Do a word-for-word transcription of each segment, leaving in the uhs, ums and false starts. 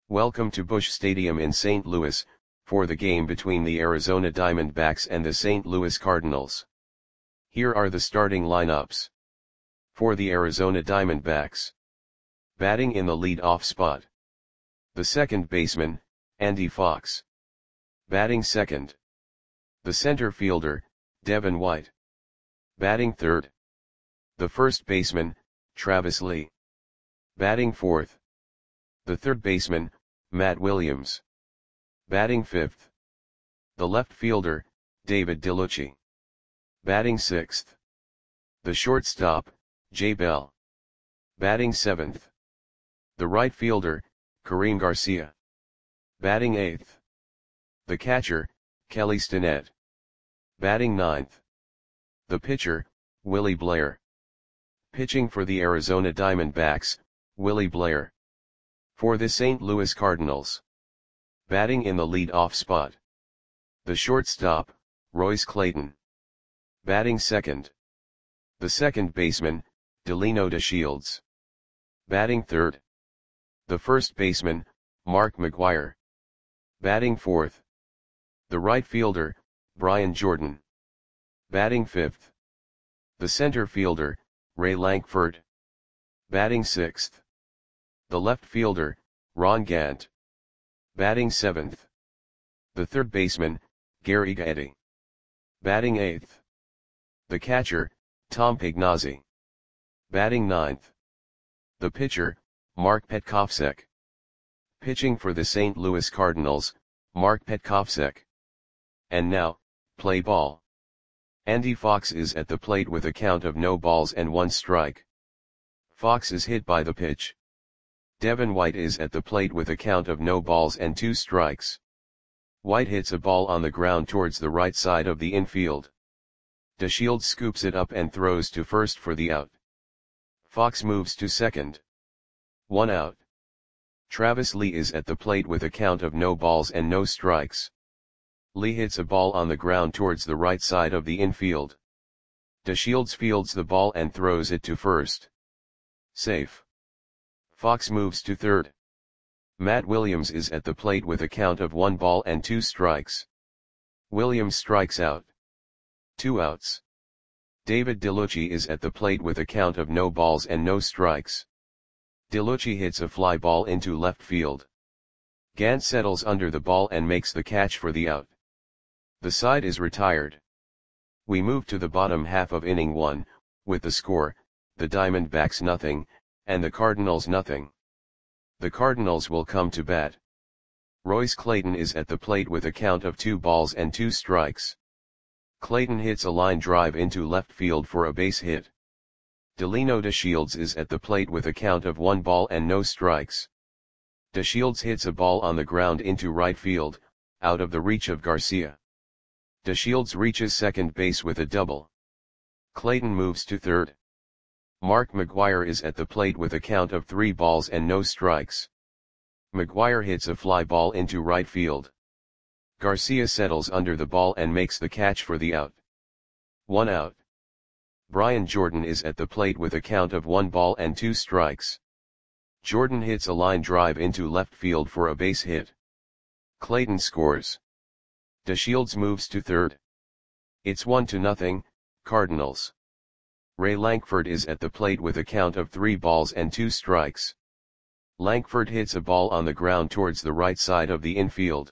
Welcome to Busch Stadium in Saint Louis, for the game between the Arizona Diamondbacks and the Saint Louis Cardinals. Here are the starting lineups. For the Arizona Diamondbacks. Batting in the lead-off spot. The second baseman, Andy Fox. Batting second. The center fielder, Devin White. Batting third. The first baseman, Travis Lee. Batting fourth. The third baseman, Matt Williams. Batting fifth. The left fielder, David DeLucci. Batting sixth. The shortstop, Jay Bell. Batting seventh. The right fielder, Karim Garcia. Batting eighth. The catcher, Kelly Stinnett. Batting ninth. The pitcher, Willie Blair. Pitching for the Arizona Diamondbacks, Willie Blair. For the Saint Louis Cardinals. Batting in the lead-off spot. The shortstop, Royce Clayton. Batting second. The second baseman, Delino DeShields. Batting third. The first baseman, Mark McGwire. Batting fourth. The right fielder, Brian Jordan. Batting fifth. The center fielder, Ray Lankford. Batting sixth. The left fielder, Ron Gant. Batting seventh. The third baseman, Gary Gaetti. Batting eighth. The catcher, Tom Pignazzi. Batting ninth. The pitcher, Mark Petkovsek. Pitching for the Saint Louis Cardinals, Mark Petkovsek. And now, play ball. Andy Fox is at the plate with a count of no balls and one strike. Fox is hit by the pitch. Devin White is at the plate with a count of no balls and two strikes. White hits a ball on the ground towards the right side of the infield. DeShields scoops it up and throws to first for the out. Fox moves to second. One out. Travis Lee is at the plate with a count of no balls and no strikes. Lee hits a ball on the ground towards the right side of the infield. DeShields fields the ball and throws it to first. Safe. Fox moves to third. Matt Williams is at the plate with a count of one ball and two strikes. Williams strikes out. Two outs. David DeLucci is at the plate with a count of no balls and no strikes. DeLucci hits a fly ball into left field. Gant settles under the ball and makes the catch for the out. The side is retired. We move to the bottom half of inning one, with the score, the Diamondbacks nothing, and the Cardinals nothing. The Cardinals will come to bat. Royce Clayton is at the plate with a count of two balls and two strikes. Clayton hits a line drive into left field for a base hit. Delino DeShields is at the plate with a count of one ball and no strikes. DeShields hits a ball on the ground into right field, out of the reach of Garcia. DeShields reaches second base with a double. Clayton moves to third. Mark McGwire is at the plate with a count of three balls and no strikes. McGwire hits a fly ball into right field. Garcia settles under the ball and makes the catch for the out. One out. Brian Jordan is at the plate with a count of one ball and two strikes. Jordan hits a line drive into left field for a base hit. Clayton scores. DeShields moves to third. It's one to nothing, Cardinals. Ray Lankford is at the plate with a count of three balls and two strikes. Lankford hits a ball on the ground towards the right side of the infield.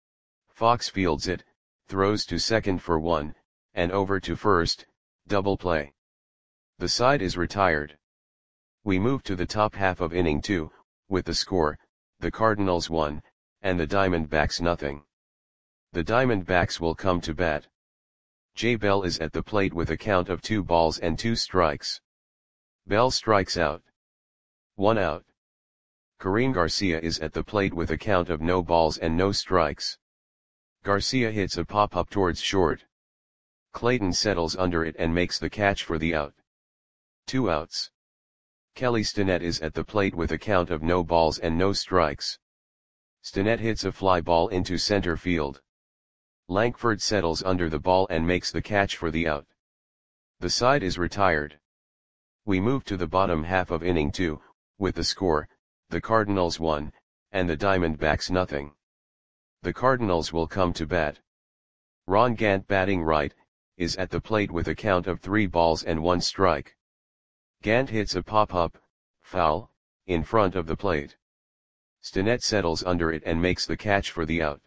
Fox fields it, throws to second for one, and over to first, double play. The side is retired. We move to the top half of inning two, with the score, the Cardinals one, and the Diamondbacks nothing. The Diamondbacks will come to bat. Jay Bell is at the plate with a count of two balls and two strikes. Bell strikes out. One out. Karim Garcia is at the plate with a count of no balls and no strikes. Garcia hits a pop-up towards short. Clayton settles under it and makes the catch for the out. Two outs. Kelly Stinnett is at the plate with a count of no balls and no strikes. Stinnett hits a fly ball into center field. Lankford settles under the ball and makes the catch for the out. The side is retired. We move to the bottom half of inning two, with the score, the Cardinals one, and the Diamondbacks nothing. The Cardinals will come to bat. Ron Gant, batting right, is at the plate with a count of three balls and one strike. Gant hits a pop-up, foul, in front of the plate. Stinnett settles under it and makes the catch for the out.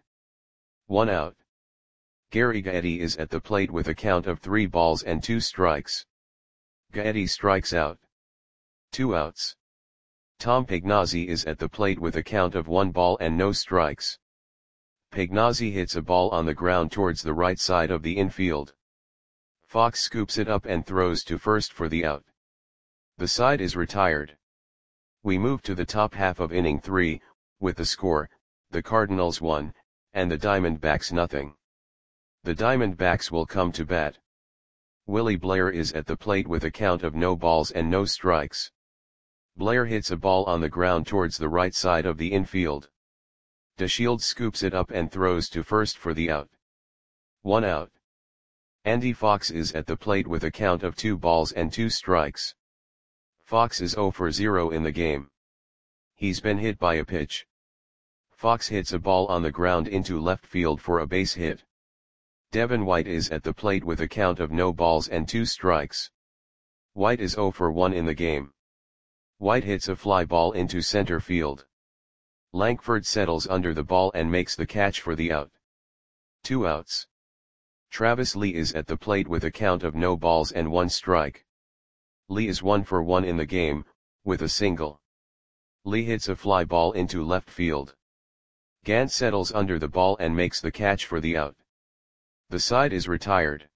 One out. Gary Gaetti is at the plate with a count of three balls and two strikes. Gaetti strikes out. Two outs. Tom Pagnozzi is at the plate with a count of one ball and no strikes. Pagnozzi hits a ball on the ground towards the right side of the infield. Fox scoops it up and throws to first for the out. The side is retired. We move to the top half of inning three, with the score, the Cardinals one, and the Diamondbacks nothing. The Diamondbacks will come to bat. Willie Blair is at the plate with a count of no balls and no strikes. Blair hits a ball on the ground towards the right side of the infield. DeShields scoops it up and throws to first for the out. One out. Andy Fox is at the plate with a count of two balls and two strikes. Fox is zero for zero in the game. He's been hit by a pitch. Fox hits a ball on the ground into left field for a base hit. Devin White is at the plate with a count of no balls and two strikes. White is zero for one in the game. White hits a fly ball into center field. Lankford settles under the ball and makes the catch for the out. Two outs. Travis Lee is at the plate with a count of no balls and one strike. Lee is one for one in the game, with a single. Lee hits a fly ball into left field. Gant settles under the ball and makes the catch for the out. The side is retired.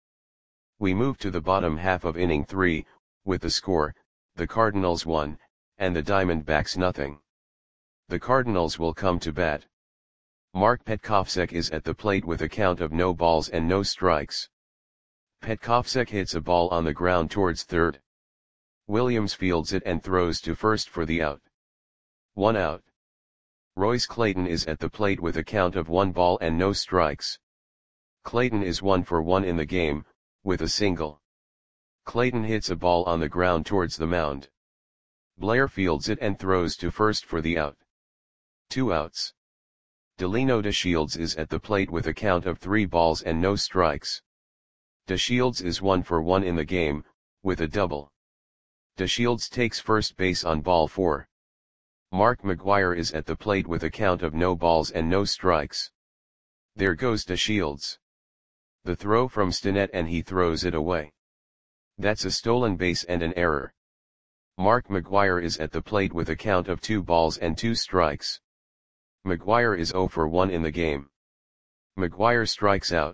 We move to the bottom half of inning three, with the score, the Cardinals one, and the Diamondbacks nothing. The Cardinals will come to bat. Mark Petkovsek is at the plate with a count of no balls and no strikes. Petkovsek hits a ball on the ground towards third. Williams fields it and throws to first for the out. One out. Royce Clayton is at the plate with a count of one ball and no strikes. Clayton is one for one in the game, with a single. Clayton hits a ball on the ground towards the mound. Blair fields it and throws to first for the out. Two outs. Delino DeShields is at the plate with a count of three balls and no strikes. DeShields is one for one in the game, with a double. DeShields takes first base on ball four. Mark McGwire is at the plate with a count of no balls and no strikes. There goes DeShields. The throw from Stinnett and he throws it away. That's a stolen base and an error. Mark McGwire is at the plate with a count of two balls and two strikes. McGwire is zero for one in the game. McGwire strikes out.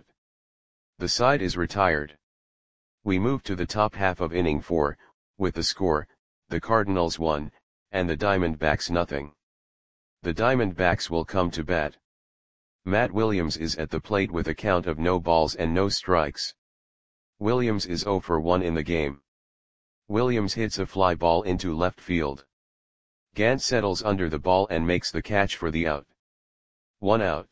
The side is retired. We move to the top half of inning four, with the score, the Cardinals one, and the Diamondbacks nothing. The Diamondbacks will come to bat. Matt Williams is at the plate with a count of no balls and no strikes. Williams is zero for one in the game. Williams hits a fly ball into left field. Gant settles under the ball and makes the catch for the out. One out.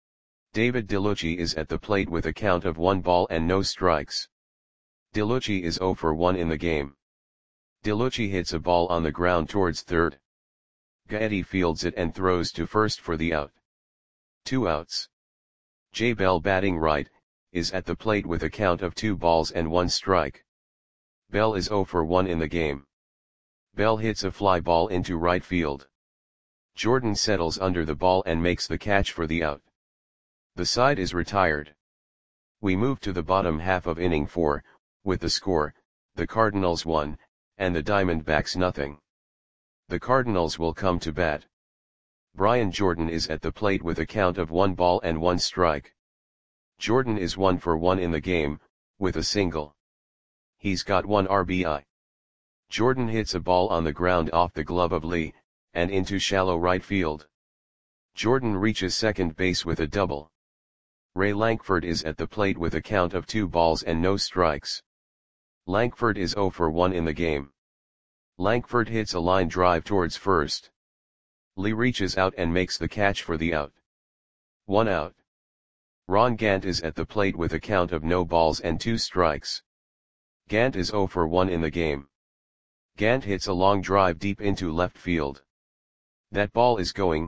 David DeLucci is at the plate with a count of one ball and no strikes. DeLucci is zero for one in the game. DeLucci hits a ball on the ground towards third. Gaetti fields it and throws to first for the out. Two outs. Jay Bell, batting right, is at the plate with a count of two balls and one strike. Bell is zero for one in the game. Bell hits a fly ball into right field. Jordan settles under the ball and makes the catch for the out. The side is retired. We move to the bottom half of inning four, with the score, the Cardinals one, and the Diamondbacks nothing. The Cardinals will come to bat. Brian Jordan is at the plate with a count of one ball and one strike. Jordan is one for one in the game, with a single. He's got one R B I. Jordan hits a ball on the ground off the glove of Lee, and into shallow right field. Jordan reaches second base with a double. Ray Lankford is at the plate with a count of two balls and no strikes. Lankford is zero for one in the game. Lankford hits a line drive towards first. Lee reaches out and makes the catch for the out. One out. Ron Gant is at the plate with a count of no balls and two strikes. Gant is zero for one in the game. Gant hits a long drive deep into left field. That ball is going,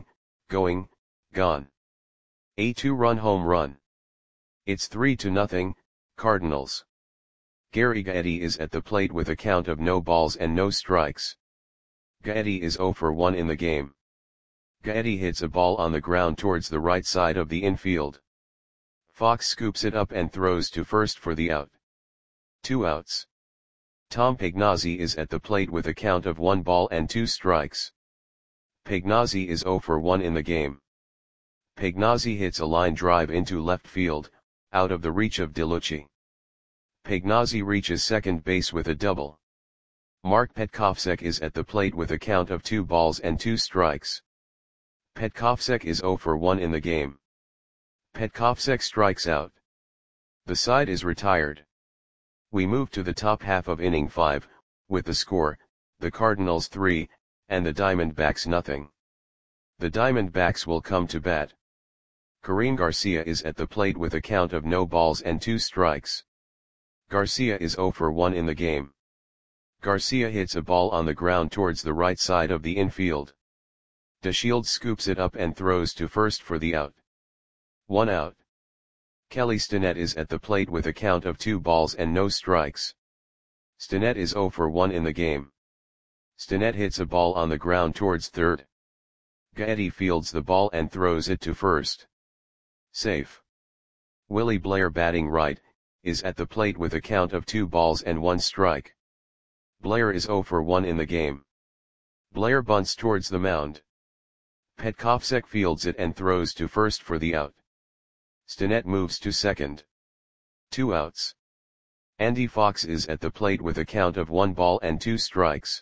going, gone. A two-run home run. It's three to nothing, Cardinals. Gary Gaetti is at the plate with a count of no balls and no strikes. Gaetti is zero for one in the game. Gaetti hits a ball on the ground towards the right side of the infield. Fox scoops it up and throws to first for the out. Two outs. Tom Pagnozzi is at the plate with a count of one ball and two strikes. Pagnozzi is zero for one in the game. Pagnozzi hits a line drive into left field, out of the reach of DeLucci. Pagnozzi reaches second base with a double. Mark Petkovsek is at the plate with a count of two balls and two strikes. Petkovsek is zero for one in the game. Petkovsek strikes out. The side is retired. We move to the top half of inning five, with the score, the Cardinals three, and the Diamondbacks nothing. The Diamondbacks will come to bat. Karim Garcia is at the plate with a count of no balls and two strikes. Garcia is zero for one in the game. Garcia hits a ball on the ground towards the right side of the infield. DeShields scoops it up and throws to first for the out. One out. Kelly Stinnett is at the plate with a count of two balls and no strikes. Stinnett is zero for one in the game. Stinnett hits a ball on the ground towards third. Gaetti fields the ball and throws it to first. Safe. Willie Blair, batting right, is at the plate with a count of two balls and one strike. Blair is zero for one in the game. Blair bunts towards the mound. Petkovsek fields it and throws to first for the out. Stinnett moves to second. Two outs. Andy Fox is at the plate with a count of one ball and two strikes.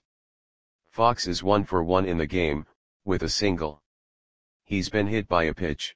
Fox is one for one in the game, with a single. He's been hit by a pitch.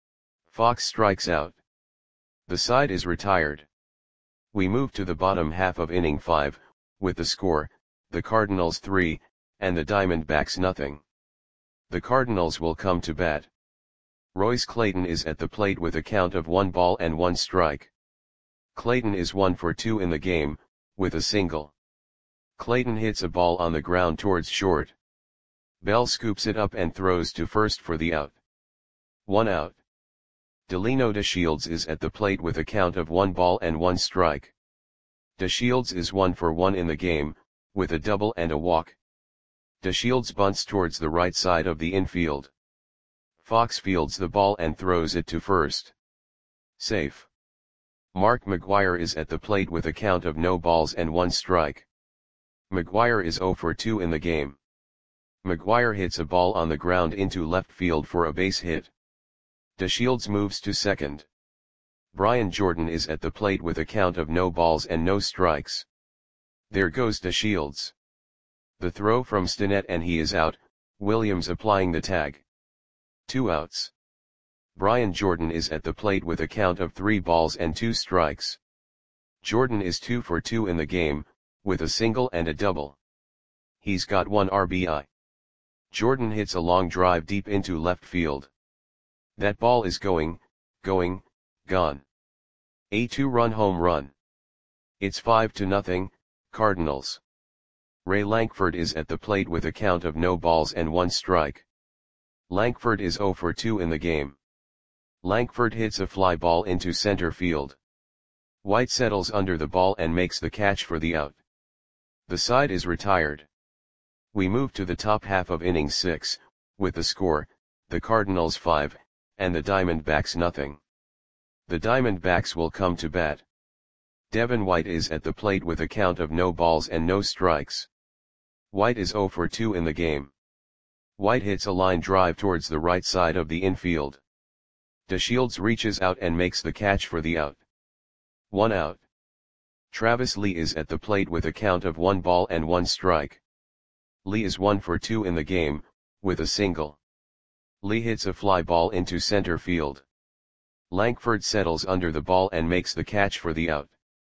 Fox strikes out. The side is retired. We move to the bottom half of inning five, with the score, the Cardinals three, and the Diamondbacks nothing. The Cardinals will come to bat. Royce Clayton is at the plate with a count of one ball and one strike. Clayton is one for two in the game, with a single. Clayton hits a ball on the ground towards short. Bell scoops it up and throws to first for the out. One out. Delino DeShields is at the plate with a count of one ball and one strike. DeShields is one for one in the game, with a double and a walk. DeShields bunts towards the right side of the infield. Fox fields the ball and throws it to first. Safe. Mark McGwire is at the plate with a count of no balls and one strike. McGwire is zero for two in the game. McGwire hits a ball on the ground into left field for a base hit. DeShields moves to second. Brian Jordan is at the plate with a count of no balls and no strikes. There goes DeShields. The throw from Stinnett and he is out, Williams applying the tag. Two outs. Brian Jordan is at the plate with a count of three balls and two strikes. Jordan is two for two in the game, with a single and a double. He's got one R B I. Jordan hits a long drive deep into left field. That ball is going, going, gone. A two-run home run. It's five to nothing, Cardinals. Ray Lankford is at the plate with a count of no balls and one strike. Lankford is zero for two in the game. Lankford hits a fly ball into center field. White settles under the ball and makes the catch for the out. The side is retired. We move to the top half of inning six, with the score, the Cardinals five, and the Diamondbacks nothing. The Diamondbacks will come to bat. Devin White is at the plate with a count of no balls and no strikes. White is zero for two in the game. White hits a line drive towards the right side of the infield. DeShields reaches out and makes the catch for the out. One out. Travis Lee is at the plate with a count of one ball and one strike. Lee is one for two in the game, with a single. Lee hits a fly ball into center field. Lankford settles under the ball and makes the catch for the out.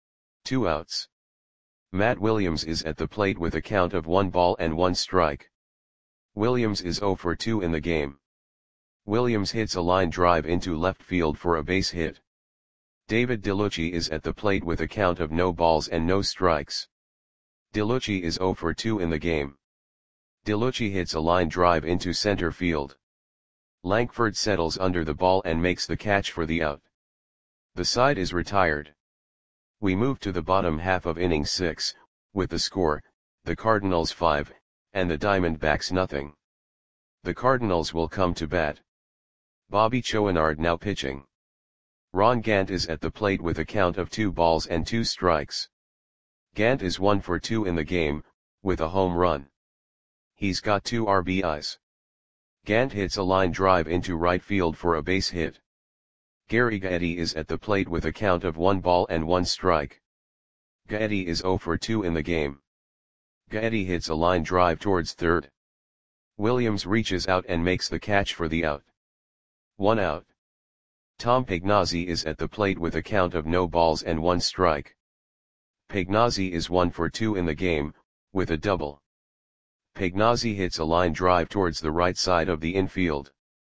Two outs. Matt Williams is at the plate with a count of one ball and one strike. Williams is zero for two in the game. Williams hits a line drive into left field for a base hit. David DeLucci is at the plate with a count of no balls and no strikes. DeLucci is zero for two in the game. DeLucci hits a line drive into center field. Langford settles under the ball and makes the catch for the out. The side is retired. We move to the bottom half of inning six, with the score, the Cardinals five, and the Diamondbacks nothing. The Cardinals will come to bat. Bobby Chouinard now pitching. Ron Gant is at the plate with a count of two balls and two strikes. Gant is one for two in the game, with a home run. He's got two R B Is. Gant hits a line drive into right field for a base hit. Gary Gaetti is at the plate with a count of one ball and one strike. Gaetti is zero for two in the game. Gaetti hits a line drive towards third. Williams reaches out and makes the catch for the out. One out. Tom Pagnozzi is at the plate with a count of no balls and one strike. Pagnozzi is one for two in the game, with a double. Pagnozzi hits a line drive towards the right side of the infield.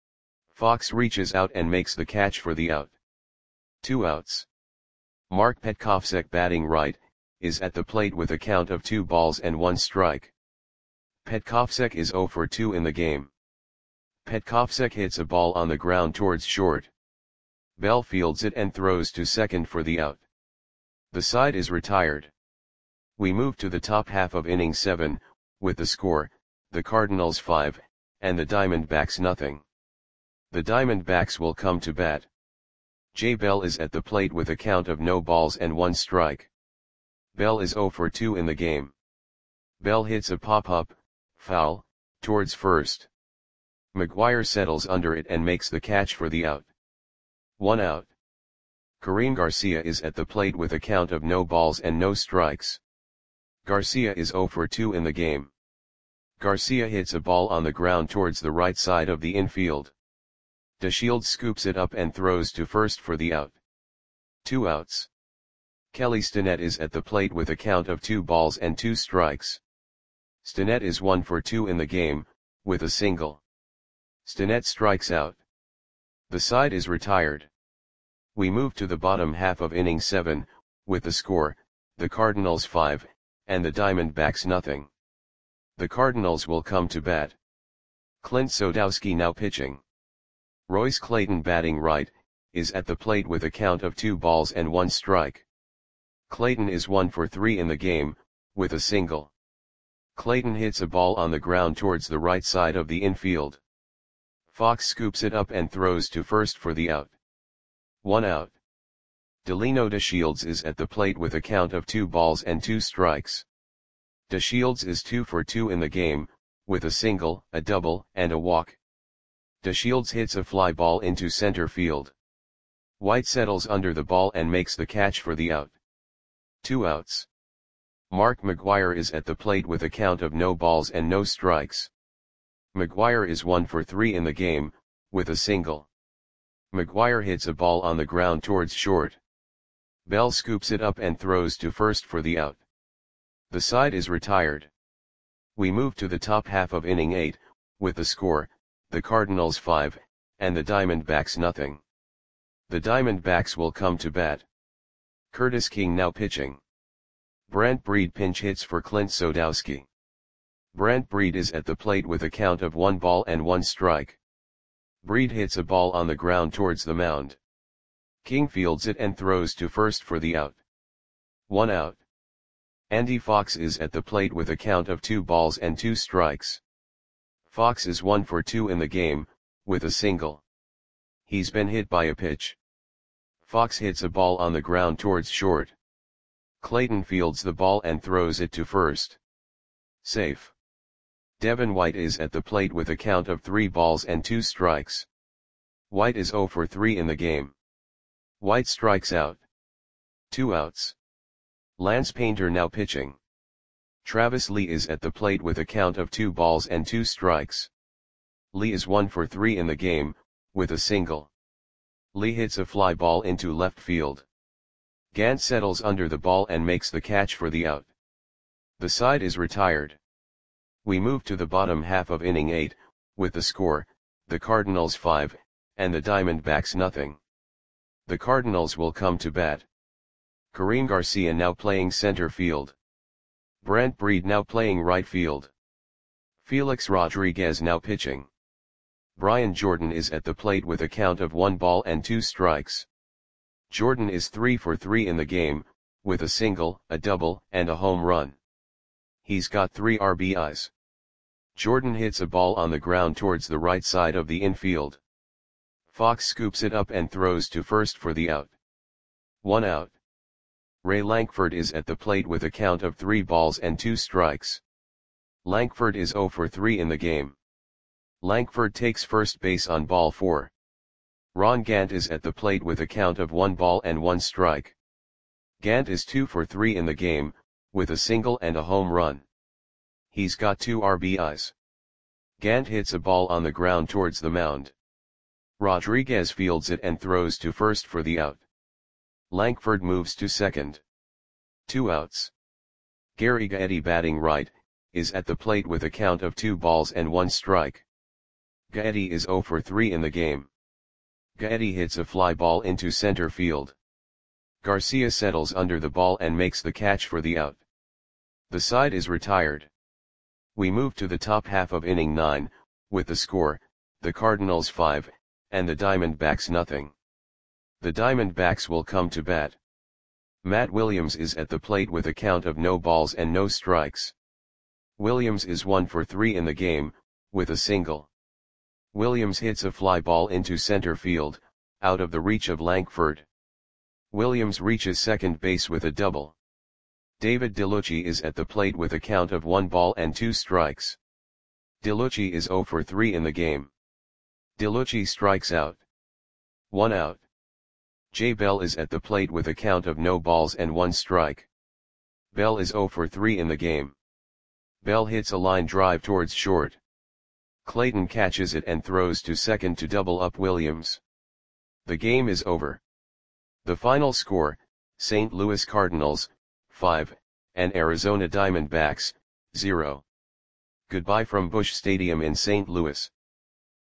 Fox reaches out and makes the catch for the out. Two outs. Mark Petkovsek batting right, is at the plate with a count of two balls and one strike. Petkovsek is zero for two in the game. Petkovsek hits a ball on the ground towards short. Bell fields it and throws to second for the out. The side is retired. We move to the top half of inning seven, with the score, the Cardinals five, and the Diamondbacks nothing. The Diamondbacks will come to bat. Jay Bell is at the plate with a count of no balls and one strike. Bell is zero for two in the game. Bell hits a pop-up, foul, towards first. McGuire settles under it and makes the catch for the out. One out. Karim Garcia is at the plate with a count of no balls and no strikes. Garcia is zero for two in the game. Garcia hits a ball on the ground towards the right side of the infield. DeShields scoops it up and throws to first for the out. Two outs. Kelly Stinnett is at the plate with a count of two balls and two strikes. Stinnett is one for two in the game, with a single. Stinnett strikes out. The side is retired. We move to the bottom half of inning seven, with the score, the Cardinals five, and the Diamondbacks nothing. The Cardinals will come to bat. Clint Sodowski now pitching. Royce Clayton batting right, is at the plate with a count of two balls and one strike. Clayton is one for three in the game, with a single. Clayton hits a ball on the ground towards the right side of the infield. Fox scoops it up and throws to first for the out. One out. Delino DeShields is at the plate with a count of two balls and two strikes. DeShields is two for two in the game, with a single, a double, and a walk. DeShields hits a fly ball into center field. White settles under the ball and makes the catch for the out. Two outs. Mark McGuire is at the plate with a count of no balls and no strikes. McGuire is one for three in the game, with a single. McGuire hits a ball on the ground towards short. Bell scoops it up and throws to first for the out. The side is retired. We move to the top half of inning eight, with the score, the Cardinals five, and the Diamondbacks nothing. The Diamondbacks will come to bat. Curtis King now pitching. Brant Breed pinch hits for Clint Sodowski. Brant Breed is at the plate with a count of one ball and one strike. Breed hits a ball on the ground towards the mound. King fields it and throws to first for the out. One out. Andy Fox is at the plate with a count of two balls and two strikes. Fox is one for two in the game, with a single. He's been hit by a pitch. Fox hits a ball on the ground towards short. Clayton fields the ball and throws it to first. Safe. Devin White is at the plate with a count of three balls and two strikes. White is zero for three in the game. White strikes out. Two outs. Lance Painter now pitching. Travis Lee is at the plate with a count of two balls and two strikes. Lee is one for three in the game, with a single. Lee hits a fly ball into left field. Gant settles under the ball and makes the catch for the out. The side is retired. We move to the bottom half of inning eight, with the score, the Cardinals five, and the Diamondbacks nothing. The Cardinals will come to bat. Karim Garcia now playing center field. Brant Breed now playing right field. Felix Rodriguez now pitching. Brian Jordan is at the plate with a count of one ball and two strikes. Jordan is three for three in the game, with a single, a double, and a home run. He's got three R B Is. Jordan hits a ball on the ground towards the right side of the infield. Fox scoops it up and throws to first for the out. One out. Ray Lankford is at the plate with a count of three balls and two strikes. Lankford is zero for three in the game. Lankford takes first base on ball four. Ron Gant is at the plate with a count of one ball and one strike. Gant is two for three in the game, with a single and a home run. He's got two R B Is. Gant hits a ball on the ground towards the mound. Rodriguez fields it and throws to first for the out. Lankford moves to second. Two outs. Gary Gaetti, batting right, is at the plate with a count of two balls and one strike. Gaetti is zero for three in the game. Gaetti hits a fly ball into center field. Garcia settles under the ball and makes the catch for the out. The side is retired. We move to the top half of inning nine, with the score, the Cardinals five, and the Diamondbacks nothing. The Diamondbacks will come to bat. Matt Williams is at the plate with a count of no balls and no strikes. Williams is one for three in the game, with a single. Williams hits a fly ball into center field, out of the reach of Lankford. Williams reaches second base with a double. David DeLucci is at the plate with a count of one ball and two strikes. DeLucci is zero for three in the game. DeLucci strikes out. One out. Jay Bell is at the plate with a count of no balls and one strike. Bell is zero for three in the game. Bell hits a line drive towards short. Clayton catches it and throws to second to double up Williams. The game is over. The final score, Saint Louis Cardinals, five, and Arizona Diamondbacks, zero. Goodbye from Busch Stadium in Saint Louis.